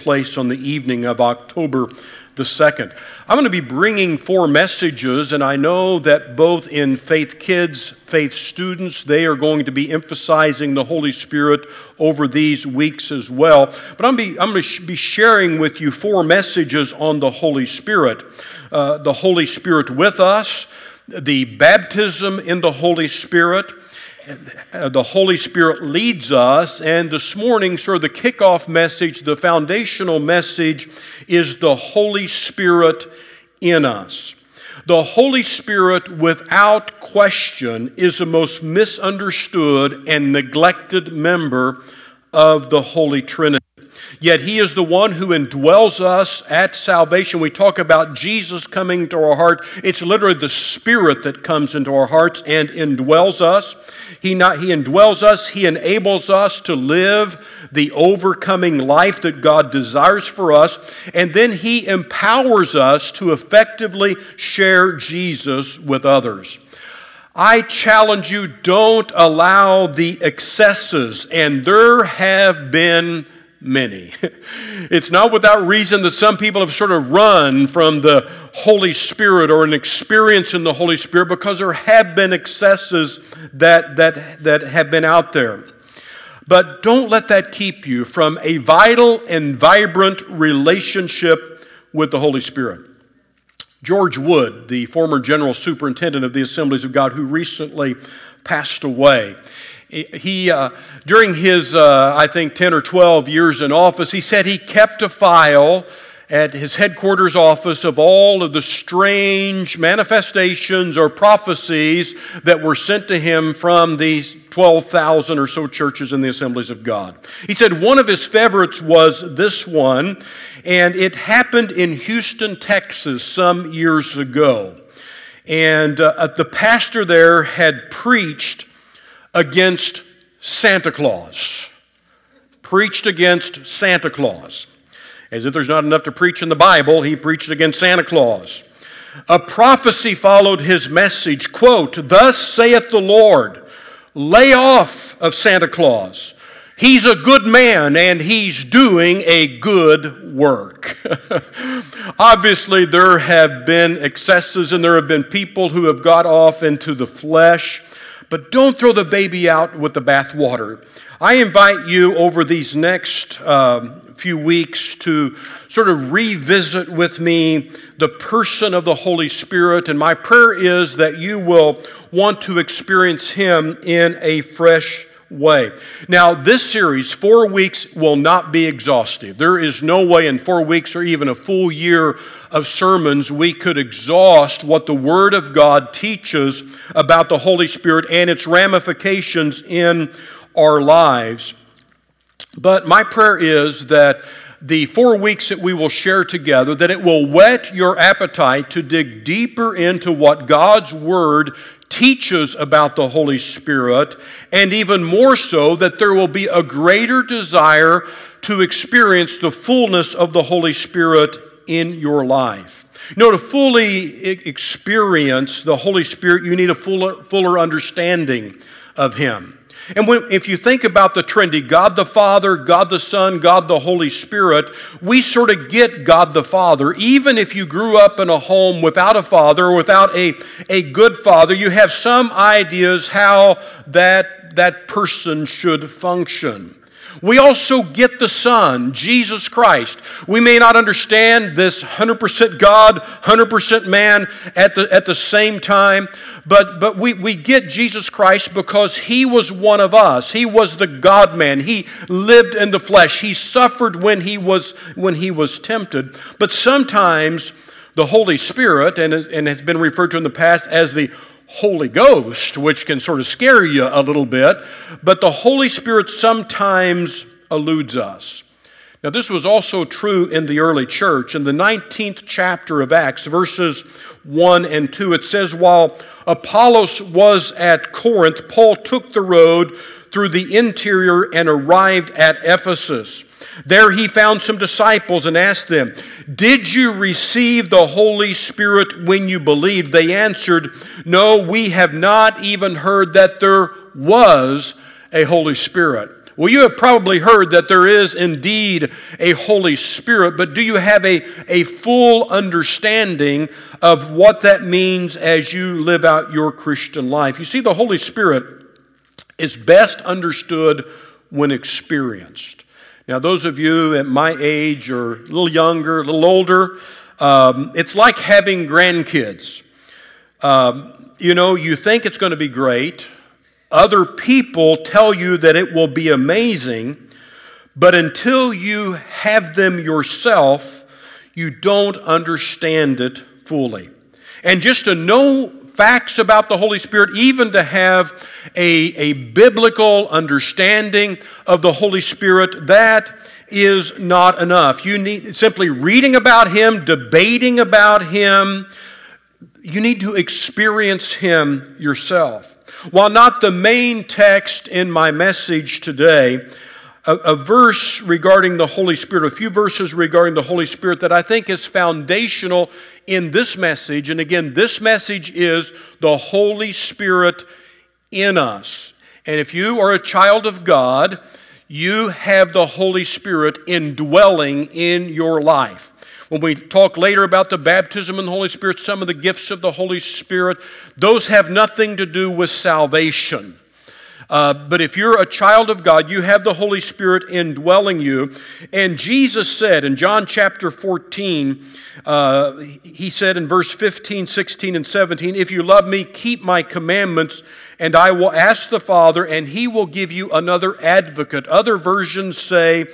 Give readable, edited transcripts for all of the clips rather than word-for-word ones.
place on the evening of October the 2nd. I'm going to be bringing 4 messages, and I know that both in Faith Kids, Faith Students, they are going to be emphasizing the Holy Spirit over these weeks as well. But I'm going to be sharing with you 4 messages on the Holy Spirit. The Holy Spirit with us, the baptism in the Holy Spirit, the Holy Spirit leads us, and this morning, sort of the kickoff message, the foundational message is the Holy Spirit in us. The Holy Spirit, without question, is the most misunderstood and neglected member of the Holy Trinity. Yet He is the one who indwells us at salvation. We talk about Jesus coming into our heart. It's literally the Spirit that comes into our hearts and indwells us. He indwells us. He enables us to live the overcoming life that God desires for us. And then He empowers us to effectively share Jesus with others. I challenge you, don't allow the excesses, and there have been many. It's not without reason that some people have sort of run from the Holy Spirit or an experience in the Holy Spirit because there have been excesses that have been out there. But don't let that keep you from a vital and vibrant relationship with the Holy Spirit. George Wood, the former General Superintendent of the Assemblies of God, who recently passed away, he, during his, I think, 10 or 12 years in office, he said he kept a file at his headquarters office of all of the strange manifestations or prophecies that were sent to him from these 12,000 or so churches in the Assemblies of God. He said one of his favorites was this one, and it happened in Houston, Texas some years ago. And the pastor there had preached against Santa Claus. Preached against Santa Claus. As if there's not enough to preach in the Bible, he preached against Santa Claus. A prophecy followed his message, quote, "Thus saith the Lord, lay off of Santa Claus. He's a good man and he's doing a good work." Obviously, there have been excesses and there have been people who have got off into the flesh. But don't throw the baby out with the bathwater. I invite you over these next few weeks to sort of revisit with me the person of the Holy Spirit. And my prayer is that you will want to experience Him in a fresh way. Now, this series, 4 weeks, will not be exhaustive. There is no way in 4 weeks or even a full year of sermons we could exhaust what the Word of God teaches about the Holy Spirit and its ramifications in our lives. But my prayer is that the 4 weeks that we will share together, that it will whet your appetite to dig deeper into what God's Word teaches about the Holy Spirit, and even more so, that there will be a greater desire to experience the fullness of the Holy Spirit in your life. You know, to fully experience the Holy Spirit, you need a fuller understanding of Him. And if you think about the Trinity, God the Father, God the Son, God the Holy Spirit, we sort of get God the Father. Even if you grew up in a home without a father or without a good father, you have some ideas how that person should function. We also get the Son, Jesus Christ. We may not understand this 100% God, 100% man at the same time, but we get Jesus Christ because He was one of us. He was the God-man. He lived in the flesh. He suffered when he was tempted. But sometimes the Holy Spirit, and has been referred to in the past as the Holy Ghost, which can sort of scare you a little bit, but the Holy Spirit sometimes eludes us. Now, this was also true in the early church. In the 19th chapter of Acts, verses 1 and 2, it says, while Apollos was at Corinth, Paul took the road through the interior and arrived at Ephesus. There he found some disciples and asked them, "Did you receive the Holy Spirit when you believed?" They answered, "No, we have not even heard that there was a Holy Spirit." Well, you have probably heard that there is indeed a Holy Spirit, but do you have a full understanding of what that means as you live out your Christian life? You see, the Holy Spirit is best understood when experienced. Now, those of you at my age or a little younger, a little older, it's like having grandkids. You think it's going to be great. Other people tell you that it will be amazing, but until you have them yourself, you don't understand it fully. And just to know facts about the Holy Spirit, even to have a biblical understanding of the Holy Spirit, that is not enough. You need simply reading about Him, debating about Him. You need to experience Him yourself. While not the main text in my message today, a verse regarding the Holy Spirit, a few verses regarding the Holy Spirit that I think is foundational in this message. And again, this message is the Holy Spirit in us. And if you are a child of God, you have the Holy Spirit indwelling in your life. When we talk later about the baptism in the Holy Spirit, some of the gifts of the Holy Spirit, those have nothing to do with salvation. But if you're a child of God, you have the Holy Spirit indwelling you. And Jesus said in John chapter 14, He said in verse 15, 16, and 17, "If you love me, keep my commandments, and I will ask the Father, and He will give you another advocate." Other versions say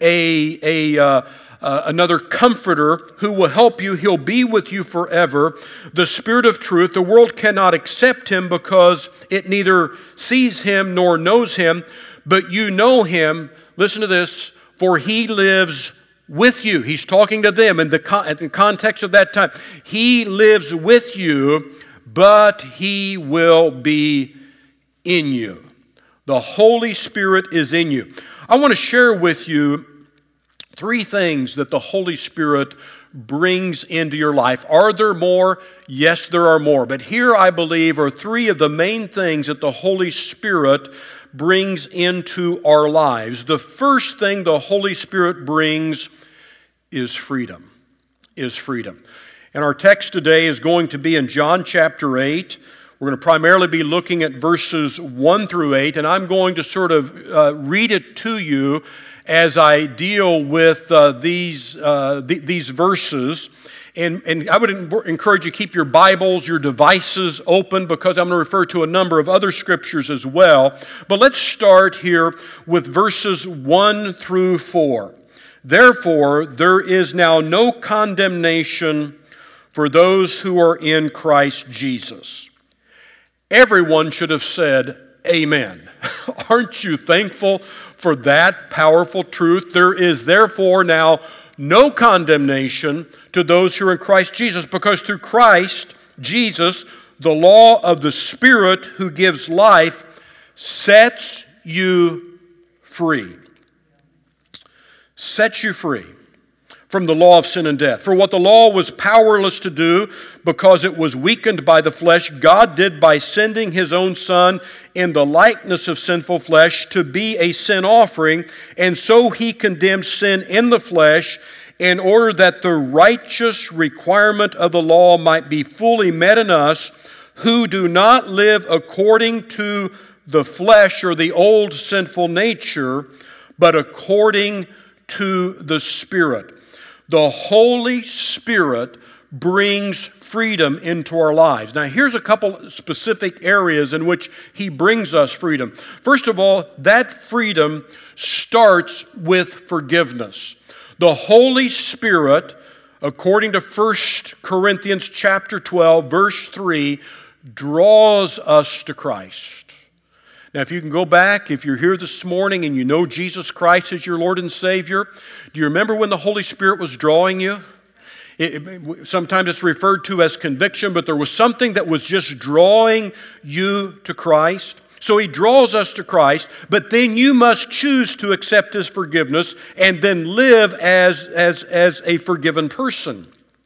another comforter who will help you. He'll be with you forever. The Spirit of truth. The world cannot accept Him because it neither sees Him nor knows Him, but you know Him. Listen to this. For He lives with you. He's talking to them in the context of that time. He lives with you, but He will be in you. The Holy Spirit is in you. I want to share with you three things that the Holy Spirit brings into your life. Are there more? Yes, there are more. But here, I believe, are three of the main things that the Holy Spirit brings into our lives. The first thing the Holy Spirit brings is freedom. And our text today is going to be in John chapter 8. We're going to primarily be looking at verses 1 through 8, and I'm going to sort of read it to you as I deal with these verses. And I would encourage you to keep your Bibles, your devices open, because I'm going to refer to a number of other scriptures as well. But let's start here with verses 1 through 4. "Therefore, there is now no condemnation for those who are in Christ Jesus." Everyone should have said, "Amen." Aren't you thankful for that powerful truth? There is therefore now no condemnation to those who are in Christ Jesus, because through Christ Jesus, the law of the Spirit who gives life sets you free. Sets you free from the law of sin and death. For what the law was powerless to do because it was weakened by the flesh, God did by sending His own Son in the likeness of sinful flesh to be a sin offering, and so He condemned sin in the flesh in order that the righteous requirement of the law might be fully met in us who do not live according to the flesh or the old sinful nature, but according to the Spirit. The Holy Spirit brings freedom into our lives. Now, here's a couple specific areas in which He brings us freedom. First of all, that freedom starts with forgiveness. The Holy Spirit, according to 1 Corinthians chapter 12, verse 3, draws us to Christ. Now, if you can go back, if you're here this morning and you know Jesus Christ as your Lord and Savior, do you remember when the Holy Spirit was drawing you? Sometimes it's referred to as conviction, but there was something that was just drawing you to Christ. So He draws us to Christ, but then you must choose to accept His forgiveness and then live as a forgiven person.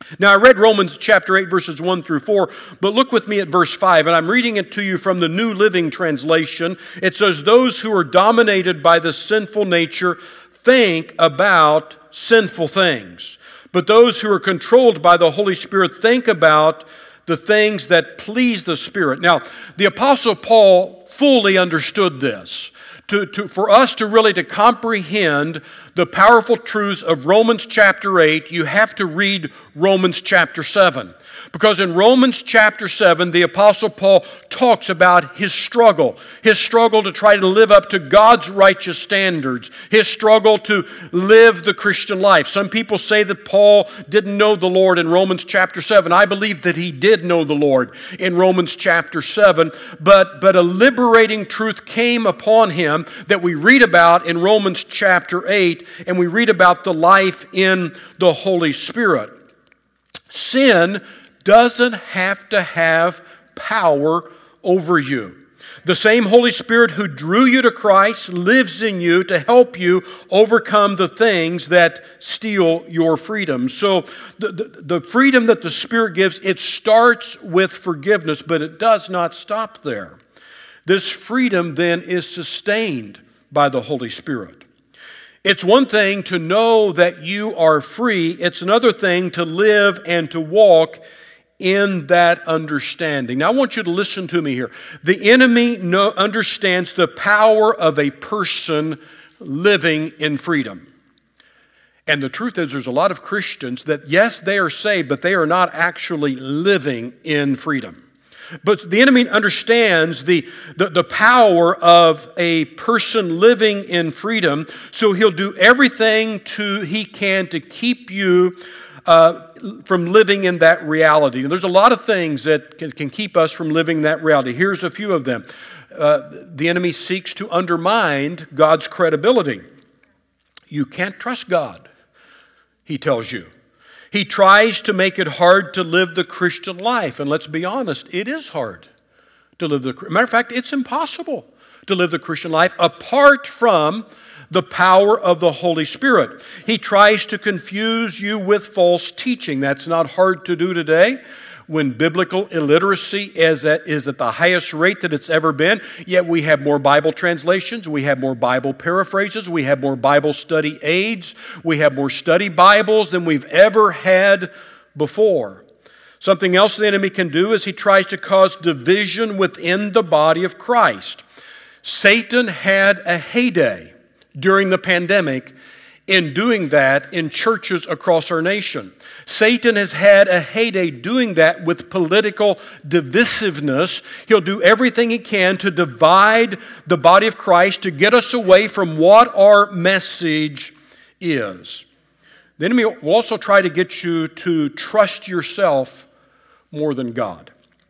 Now, I read Romans chapter 8, verses 1 through 4, but look with me at verse 5, and I'm reading it to you from the New Living Translation. It says, "Those who are dominated by the sinful nature think about sinful things, but those who are controlled by the Holy Spirit think about the things that please the Spirit." Now, the Apostle Paul fully understood this. For us to really comprehend the powerful truths of Romans chapter 8, you have to read Romans chapter 7. Because in Romans chapter 7, the Apostle Paul talks about his struggle to try to live up to God's righteous standards, his struggle to live the Christian life. Some people say that Paul didn't know the Lord in Romans chapter 7. I believe that he did know the Lord in Romans chapter 7, but a liberating truth came upon him that we read about in Romans chapter 8, and we read about the life in the Holy Spirit. Sin doesn't have to have power over you. The same Holy Spirit who drew you to Christ lives in you to help you overcome the things that steal your freedom. So the freedom that the Spirit gives, it starts with forgiveness, but it does not stop there. This freedom then is sustained by the Holy Spirit. It's one thing to know that you are free. It's another thing to live and to walk in that understanding. Now, I want you to listen to me here. The enemy understands the power of a person living in freedom. And the truth is, there's a lot of Christians that, yes, they are saved, but they are not actually living in freedom. But the enemy understands the power of a person living in freedom, so he'll do everything he can to keep you from living in that reality. And there's a lot of things that can keep us from living that reality. Here's a few of them. The enemy seeks to undermine God's credibility. You can't trust God, he tells you. He tries to make it hard to live the Christian life. And let's be honest, it is hard to live matter of fact, it's impossible to live the Christian life apart from the power of the Holy Spirit. He tries to confuse you with false teaching. That's not hard to do today when biblical illiteracy is at the highest rate that it's ever been. Yet we have more Bible translations, we have more Bible paraphrases, we have more Bible study aids, we have more study Bibles than we've ever had before. Something else the enemy can do is he tries to cause division within the body of Christ. Satan had a heyday during the pandemic in doing that in churches across our nation. Satan has had a heyday doing that with political divisiveness. He'll do everything he can to divide the body of Christ, to get us away from what our message is. The enemy will also try to get you to trust yourself more than God.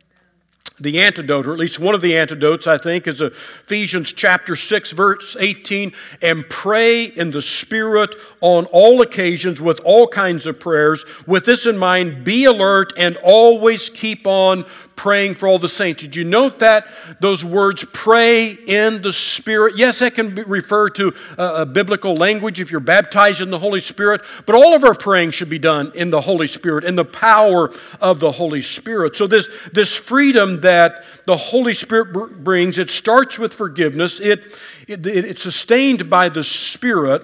The antidote, or at least one of the antidotes, I think, is Ephesians chapter 6, verse 18, "And pray in the Spirit on all occasions with all kinds of prayers. With this in mind, be alert and always keep on praying for all the saints." Did you note that? Those words, pray in the Spirit. Yes, that can refer to a biblical language if you're baptized in the Holy Spirit, but all of our praying should be done in the Holy Spirit, in the power of the Holy Spirit. So this freedom that the Holy Spirit brings, it starts with forgiveness. It's sustained by the Spirit,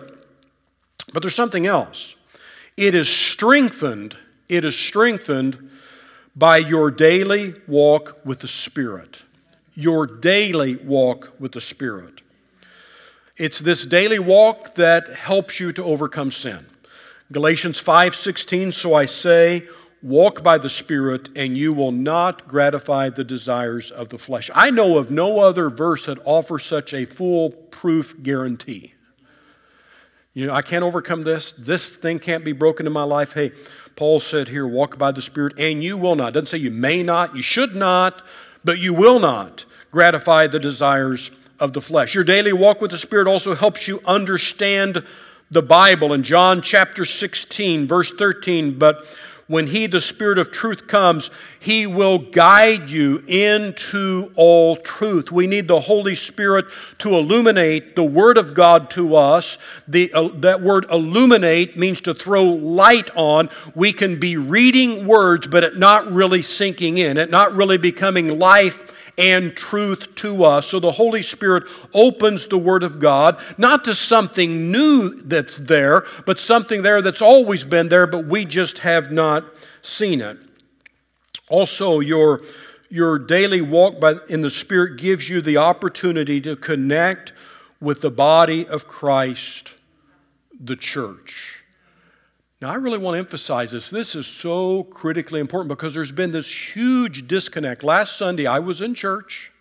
but there's something else. It is strengthened by your daily walk with the Spirit. Your daily walk with the Spirit. It's this daily walk that helps you to overcome sin. Galatians 5:16, "So I say, walk by the Spirit, and you will not gratify the desires of the flesh." I know of no other verse that offers such a foolproof guarantee. You know, I can't overcome this. This thing can't be broken in my life. Hey, Paul said here, walk by the Spirit, and you will not. It doesn't say you may not, you should not, but you will not gratify the desires of the flesh. Your daily walk with the Spirit also helps you understand the Bible. In John chapter 16, verse 13, "But when He, the Spirit of truth, comes, He will guide you into all truth. We need the Holy Spirit to illuminate the Word of God to us. That word illuminate means to throw light on. We can be reading words, but it not really sinking in, it not really becoming life and truth to us. So the Holy Spirit opens the Word of God, not to something new that's there, but something there that's always been there, but we just have not seen it. Also, your daily walk in the Spirit gives you the opportunity to connect with the body of Christ, the church. Now, I really want to emphasize this. This is so critically important because there's been this huge disconnect. Last Sunday, I was in church.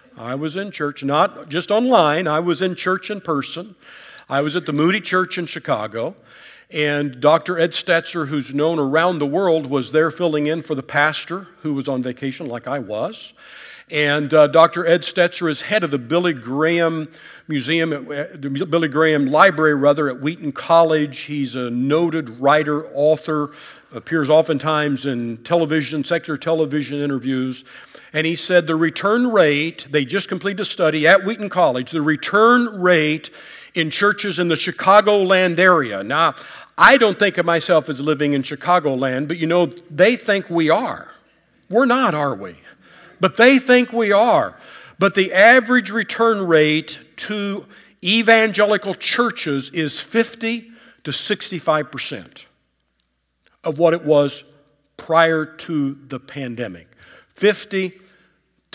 Not just online. I was in church in person. I was at the Moody Church in Chicago. And Dr. Ed Stetzer, who's known around the world, was there filling in for the pastor who was on vacation like I was. And Dr. Ed Stetzer is head of the Billy Graham Museum, the Billy Graham Library, at Wheaton College. He's a noted writer, author, appears oftentimes in secular television interviews. And he said the return rate, they just completed a study at Wheaton College, the return rate in churches in the Chicagoland area. Now, I don't think of myself as living in Chicagoland, but they think we are. We're not, are we? But they think we are. But the average return rate to evangelical churches is 50 to 65% of what it was prior to the pandemic. 50 to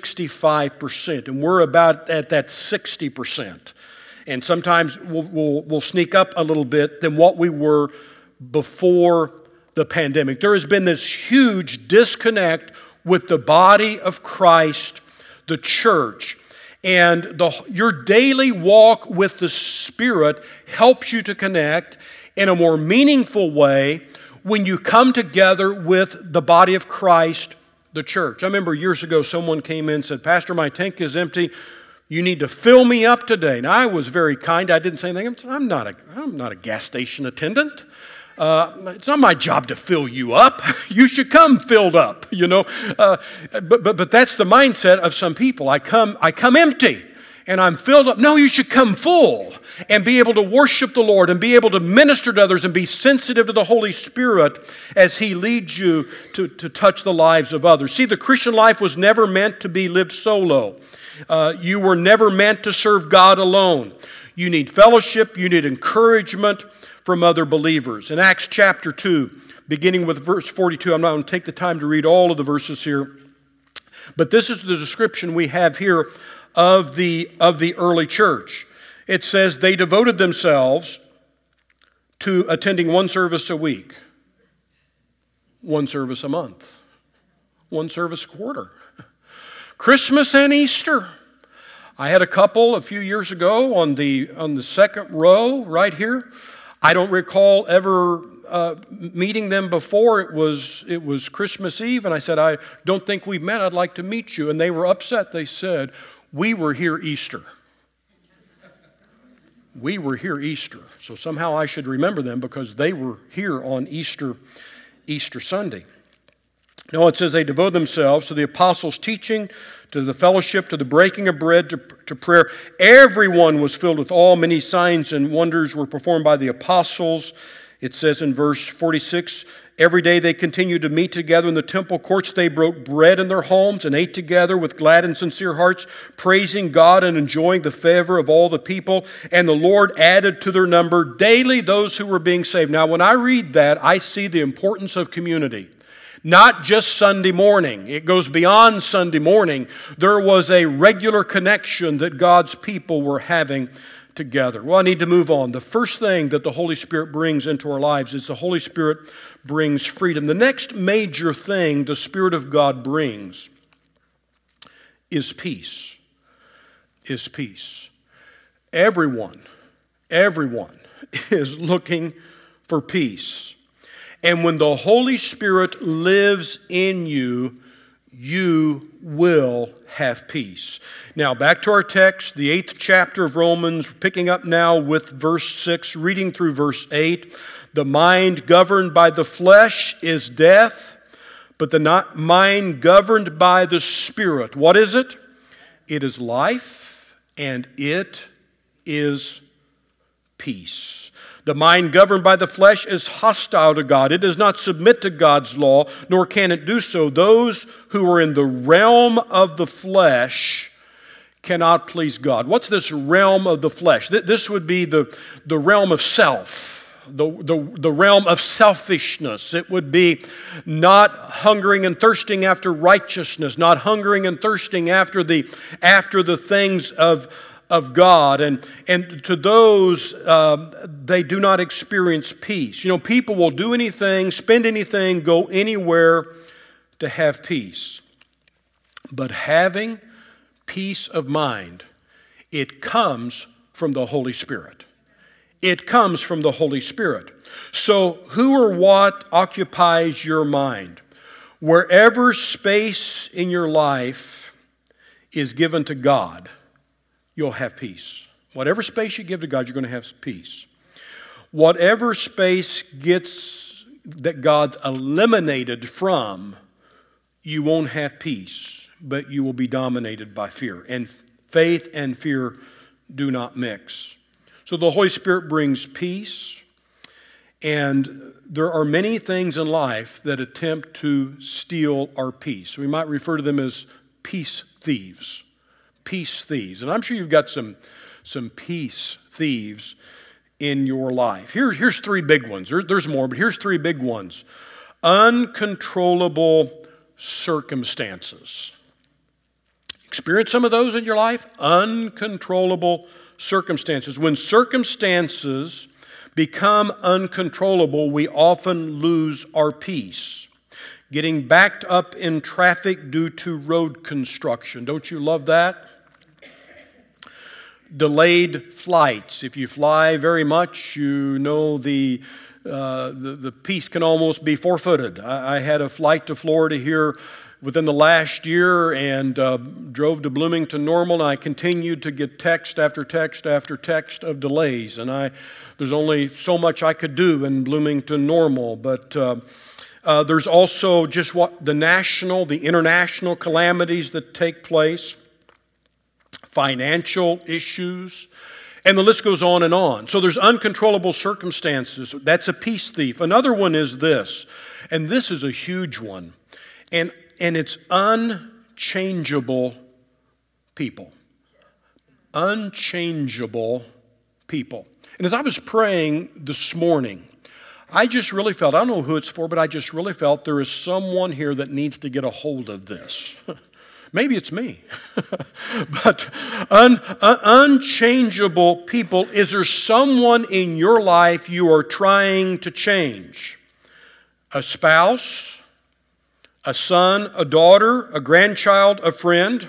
65%. And we're about at that 60%. And sometimes we'll sneak up a little bit than what we were before the pandemic. There has been this huge disconnect with the body of Christ, the church. And your daily walk with the Spirit helps you to connect in a more meaningful way when you come together with the body of Christ, the church. I remember years ago someone came in and said, "Pastor, my tank is empty. You need to fill me up today." Now, I was very kind. I didn't say anything. I'm not a gas station attendant. It's not my job to fill you up. You should come filled up, But that's the mindset of some people. I come empty and I'm filled up. No, you should come full and be able to worship the Lord and be able to minister to others and be sensitive to the Holy Spirit as He leads you to touch the lives of others. See, the Christian life was never meant to be lived solo. You were never meant to serve God alone. You need fellowship. You need encouragement from other believers. In Acts chapter 2, beginning with verse 42, I'm not going to take the time to read all of the verses here, but this is the description we have here of the early church. It says they devoted themselves to attending one service a week, one service a month, one service a quarter, Christmas and Easter. I had a couple a few years ago on the second row right here. I don't recall ever meeting them before. It was Christmas Eve, and I said, "I don't think we've met. I'd like to meet you." And they were upset. They said, "We were here Easter." We were here Easter. So somehow I should remember them because they were here on Easter Sunday. No, it says they devote themselves to the apostles' teaching, to the fellowship, to the breaking of bread, to prayer. Everyone was filled with awe. Many signs and wonders were performed by the apostles. It says in verse 46, every day they continued to meet together in the temple courts. They broke bread in their homes and ate together with glad and sincere hearts, praising God and enjoying the favor of all the people. And the Lord added to their number daily those who were being saved. Now, when I read that, I see the importance of community. Not just Sunday morning. It goes beyond Sunday morning. There was a regular connection that God's people were having together. Well, I need to move on. The first thing that the Holy Spirit brings into our lives is the Holy Spirit brings freedom. The next major thing the Spirit of God brings is peace. Is peace. Everyone is looking for peace. And when the Holy Spirit lives in you, you will have peace. Now, back to our text, the 8th chapter of Romans, picking up now with verse 6, reading through verse 8. The mind governed by the flesh is death, but the mind governed by the Spirit, what is it? It is life, and it is peace. The mind governed by the flesh is hostile to God. It does not submit to God's law, nor can it do so. Those who are in the realm of the flesh cannot please God. What's this realm of the flesh? This would be the realm of self, the realm of selfishness. It would be not hungering and thirsting after righteousness, not hungering and thirsting after the things of God, and to those, they do not experience peace. You know, people will do anything, spend anything, go anywhere to have peace. But having peace of mind, it comes from the Holy Spirit. It comes from the Holy Spirit. So who or what occupies your mind? Wherever space in your life is given to God, you'll have peace. Whatever space you give to God, you're going to have peace. Whatever space that God's eliminated from, you won't have peace, but you will be dominated by fear. And faith and fear do not mix. So the Holy Spirit brings peace, and there are many things in life that attempt to steal our peace. We might refer to them as peace thieves. Peace thieves. And I'm sure you've got some peace thieves in your life. Here's three big ones. There's more, but here's three big ones. Uncontrollable circumstances. Experience some of those in your life? Uncontrollable circumstances. When circumstances become uncontrollable, we often lose our peace. Getting backed up in traffic due to road construction. Don't you love that? Delayed flights. If you fly very much, you know the peace can almost be forfeited. I had a flight to Florida here within the last year and drove to Bloomington Normal, and I continued to get text after text after text of delays. And there's only so much I could do in Bloomington Normal, but there's also just the international calamities that take place, financial issues, and the list goes on and on. So there's uncontrollable circumstances. That's a peace thief. Another one is this, and this is a huge one, and it's unchangeable people. Unchangeable people. And as I was praying this morning, I just really felt, I don't know who it's for, but I just really felt there is someone here that needs to get a hold of this. Maybe it's me. But unchangeable people, is there someone in your life you are trying to change? A spouse, a son, a daughter, a grandchild, a friend?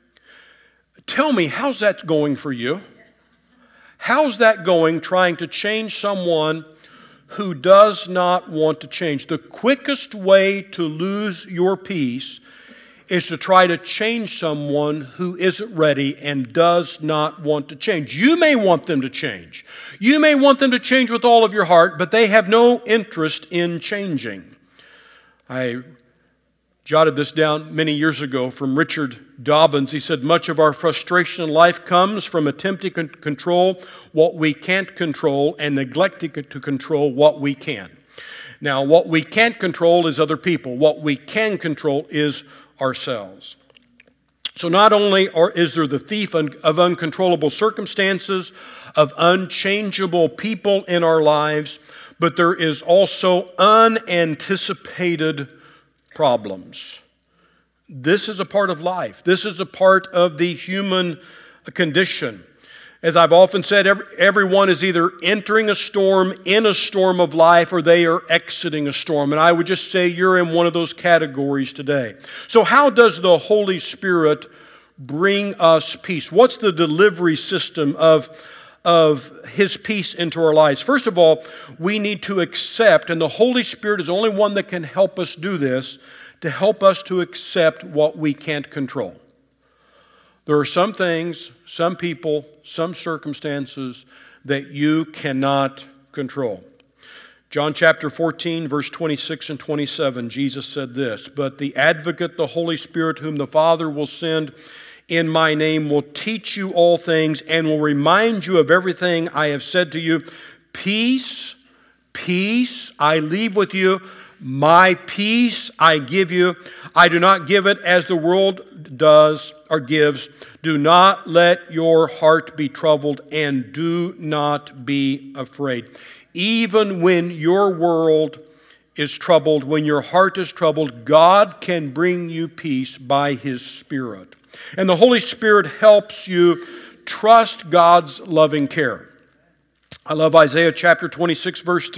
Tell me, how's that going for you? How's that going, trying to change someone who does not want to change? The quickest way to lose your peace is to try to change someone who isn't ready and does not want to change. You may want them to change. You may want them to change with all of your heart, but they have no interest in changing. I jotted this down many years ago from Richard Dobbins. He said, much of our frustration in life comes from attempting to control what we can't control and neglecting to control what we can. Now, what we can't control is other people. What we can control is ourselves. So not only is there the thief of uncontrollable circumstances, of unchangeable people in our lives, but there is also unanticipated problems. This is a part of life. This is a part of the human condition. As I've often said, everyone is either entering a storm in a storm of life, or they are exiting a storm. And I would just say you're in one of those categories today. So how does the Holy Spirit bring us peace? What's the delivery system of His peace into our lives? First of all, we need to accept, and the Holy Spirit is the only one that can help us do this, to help us to accept what we can't control. There are some things, some people, some circumstances that you cannot control. John chapter 14, verse 26 and 27, Jesus said this, "But the Advocate, the Holy Spirit, whom the Father will send in my name, will teach you all things and will remind you of everything I have said to you. Peace, peace I leave with you. My peace I give you. I do not give it as the world does or gives. Do not let your heart be troubled and do not be afraid." Even when your world is troubled, when your heart is troubled, God can bring you peace by His Spirit. And the Holy Spirit helps you trust God's loving care. I love Isaiah chapter 26, verse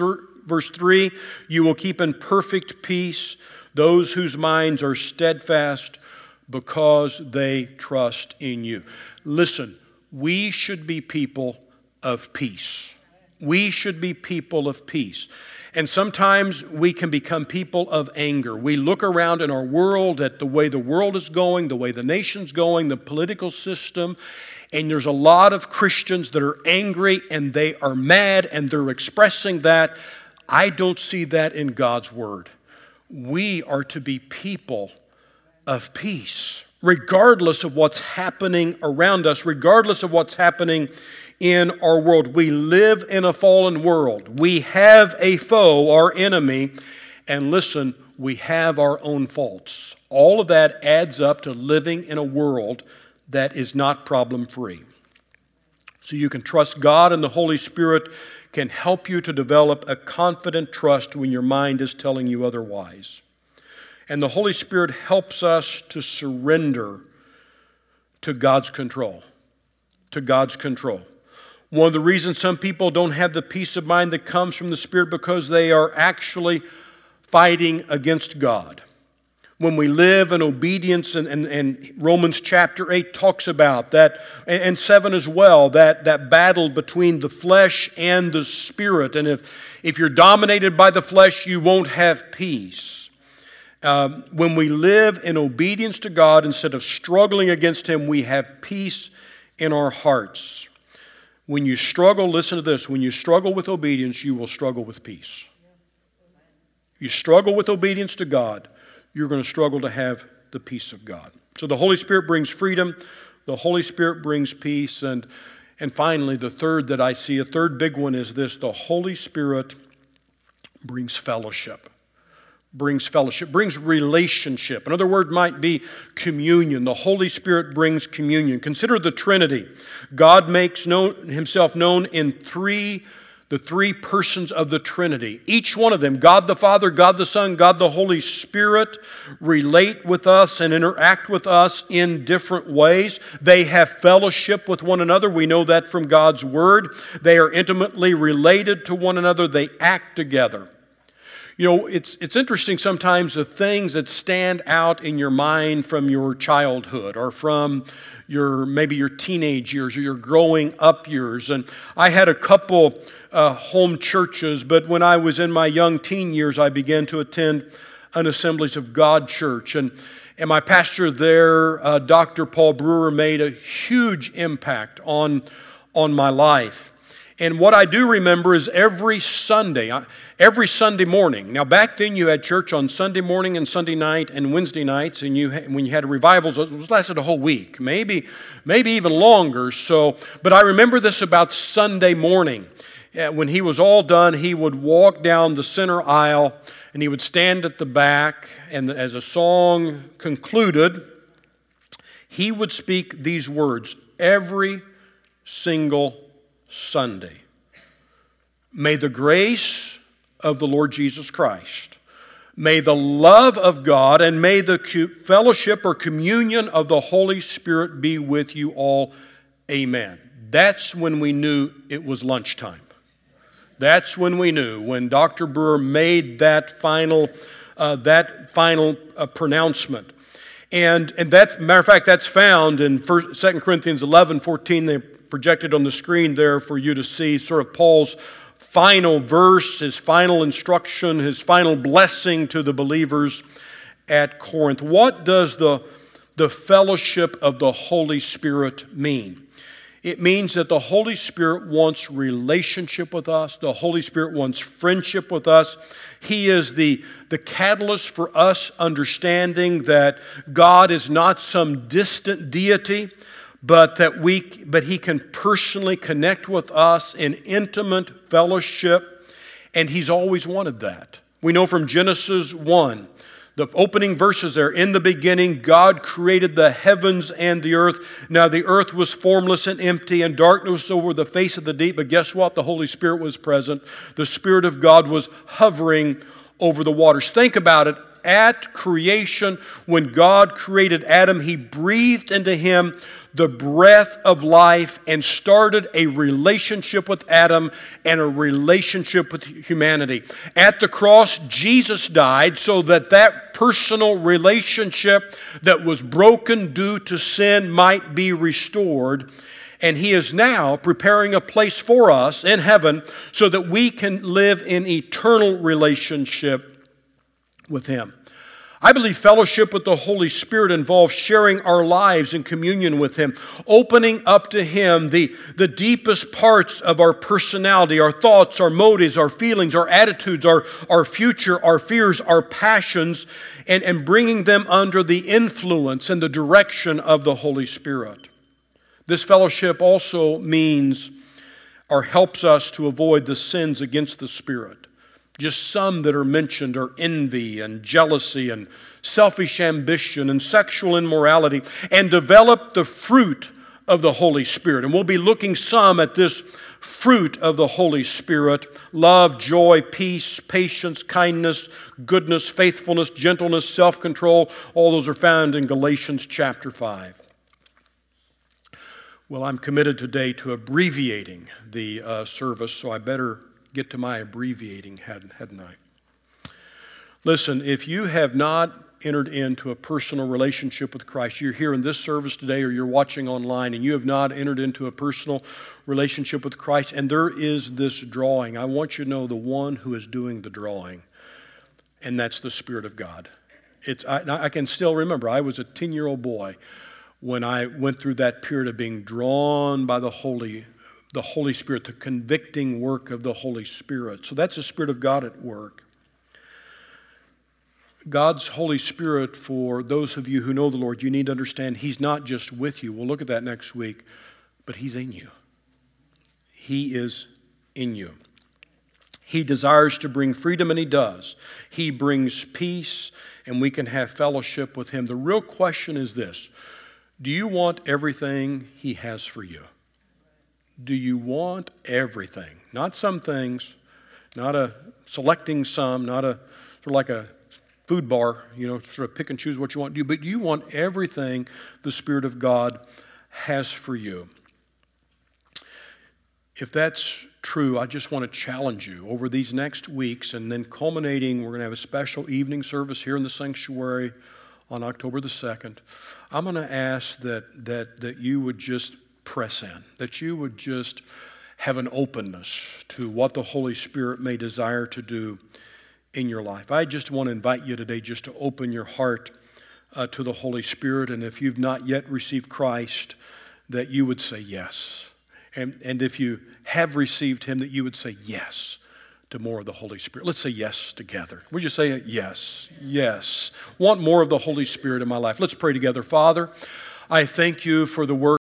3. "You will keep in perfect peace those whose minds are steadfast because they trust in you." Listen, we should be people of peace. We should be people of peace. And sometimes we can become people of anger. We look around in our world at the way the world is going, the way the nation's going, the political system, and there's a lot of Christians that are angry and they are mad and they're expressing that. I don't see that in God's Word. We are to be people of peace, regardless of what's happening around us, regardless of what's happening in our world. We live in a fallen world. We have a foe, our enemy, and listen, we have our own faults. All of that adds up to living in a world that is not problem-free. So you can trust God, and the Holy Spirit can help you to develop a confident trust when your mind is telling you otherwise. And the Holy Spirit helps us to surrender to God's control. To God's control. One of the reasons some people don't have the peace of mind that comes from the Spirit because they are actually fighting against God. When we live in obedience, and Romans chapter 8 talks about that, and 7 as well, that battle between the flesh and the Spirit. And if you're dominated by the flesh, you won't have peace. When we live in obedience to God instead of struggling against Him, we have peace in our hearts. When you struggle, listen to this, when you struggle with obedience, you will struggle with peace. You struggle with obedience to God, you're going to struggle to have the peace of God. So the Holy Spirit brings freedom, the Holy Spirit brings peace, and finally, the third that I see, a third big one is this: the Holy Spirit brings fellowship. Brings fellowship, brings relationship. Another word might be communion. The Holy Spirit brings communion. Consider the Trinity. God makes Himself known in the three persons of the Trinity. Each one of them, God the Father, God the Son, God the Holy Spirit, relate with us and interact with us in different ways. They have fellowship with one another. We know that from God's Word. They are intimately related to one another. They act together. You know, it's interesting sometimes the things that stand out in your mind from your childhood or from maybe your teenage years or your growing up years. And I had a couple home churches, but when I was in my young teen years, I began to attend an Assemblies of God church. And my pastor there, Dr. Paul Brewer, made a huge impact on my life. And what I do remember is every Sunday morning. Now, back then you had church on Sunday morning and Sunday night and Wednesday nights, and when you had revivals, it lasted a whole week, maybe even longer. But I remember this about Sunday morning. When he was all done, he would walk down the center aisle, and he would stand at the back, and as a song concluded, he would speak these words every single Sunday. May the grace of the Lord Jesus Christ, may the love of God, and may the fellowship or communion of the Holy Spirit be with you all. Amen. That's when we knew it was lunchtime. That's when we knew, when Dr. Brewer made that final pronouncement. And that, matter of fact, that's found in 2 Corinthians 11:14. They projected on the screen there for you to see sort of Paul's final verse, his final instruction, his final blessing to the believers at Corinth. What does the fellowship of the Holy Spirit mean? It means that the Holy Spirit wants relationship with us. The Holy Spirit wants friendship with us. He is the catalyst for us understanding that God is not some distant deity, but He can personally connect with us in intimate fellowship, and He's always wanted that. We know from Genesis 1, the opening verses there, in the beginning, God created the heavens and the earth. Now the earth was formless and empty, and darkness over the face of the deep. But guess what? The Holy Spirit was present. The Spirit of God was hovering over the waters. Think about it. At creation, when God created Adam, He breathed into him the breath of life and started a relationship with Adam and a relationship with humanity. At the cross, Jesus died so that personal relationship that was broken due to sin might be restored. And He is now preparing a place for us in heaven so that we can live in eternal relationship with Him. I believe fellowship with the Holy Spirit involves sharing our lives in communion with Him, opening up to Him the deepest parts of our personality, our thoughts, our motives, our feelings, our attitudes, our future, our fears, our passions, and bringing them under the influence and the direction of the Holy Spirit. This fellowship also means or helps us to avoid the sins against the Spirit. Just some that are mentioned are envy and jealousy and selfish ambition and sexual immorality, and develop the fruit of the Holy Spirit. And we'll be looking some at this fruit of the Holy Spirit: love, joy, peace, patience, kindness, goodness, faithfulness, gentleness, self-control. All those are found in Galatians chapter 5. Well, I'm committed today to abbreviating the service, so I better get to my abbreviating, hadn't I? Listen, if you have not entered into a personal relationship with Christ, you're here in this service today or you're watching online and you have not entered into a personal relationship with Christ, and there is this drawing, I want you to know the one who is doing the drawing, and that's the Spirit of God. I can still remember, I was a 10-year-old boy when I went through that period of being drawn by the Holy Spirit, the convicting work of the Holy Spirit. So that's the Spirit of God at work. God's Holy Spirit, for those of you who know the Lord, you need to understand He's not just with you. We'll look at that next week, but He's in you. He is in you. He desires to bring freedom, and He does. He brings peace, and we can have fellowship with Him. The real question is this: do you want everything He has for you? Do you want everything? Not some things, not selecting some, not sort of like a food bar, sort of pick and choose what you want to do, but you want everything the Spirit of God has for you. If that's true, I just want to challenge you over these next weeks, and then culminating, we're going to have a special evening service here in the sanctuary on October the 2nd. I'm going to ask that you would just press in, that you would just have an openness to what the Holy Spirit may desire to do in your life. I just want to invite you today just to open your heart to the Holy Spirit, and if you've not yet received Christ, that you would say yes. And if you have received Him, that you would say yes to more of the Holy Spirit. Let's say yes together. Would you say yes? Yes. Want more of the Holy Spirit in my life. Let's pray together. Father, I thank You for the work